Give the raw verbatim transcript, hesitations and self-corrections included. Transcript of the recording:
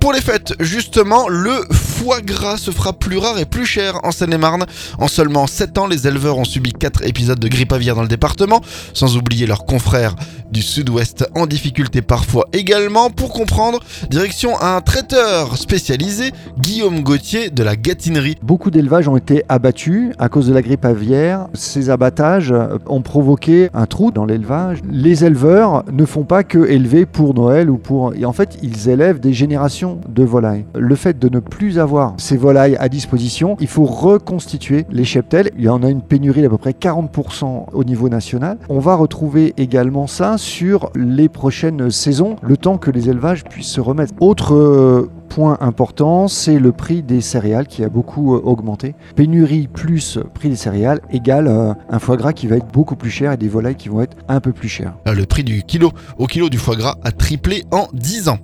Pour les fêtes, justement, le foie gras se fera plus rare et plus cher en Seine-et-Marne. En seulement sept ans, les éleveurs ont subi quatre épisodes de grippe aviaire dans le département, sans oublier leurs confrères du sud-ouest en difficulté parfois également. Pour comprendre, direction un traiteur spécialisé, Guillaume Gauthier de la Gâtinerie. Beaucoup d'élevages ont été abattus à cause de la grippe aviaire. Ces abattages ont provoqué un trou dans l'élevage. Les éleveurs ne font pas que élever pour Noël ou pour... Et en fait, ils élèvent des générations de volailles. Le fait de ne plus avoir ces volailles à disposition, il faut reconstituer les cheptels. Il y en a une pénurie d'à peu près quarante pour cent au niveau national. On va retrouver également ça sur les prochaines saisons, le temps que les élevages puissent se remettre. Autre euh, point important, c'est le prix des céréales qui a beaucoup euh, augmenté. Pénurie plus prix des céréales égale euh, un foie gras qui va être beaucoup plus cher et des volailles qui vont être un peu plus chères. Le prix du kilo au kilo du foie gras a triplé en dix ans.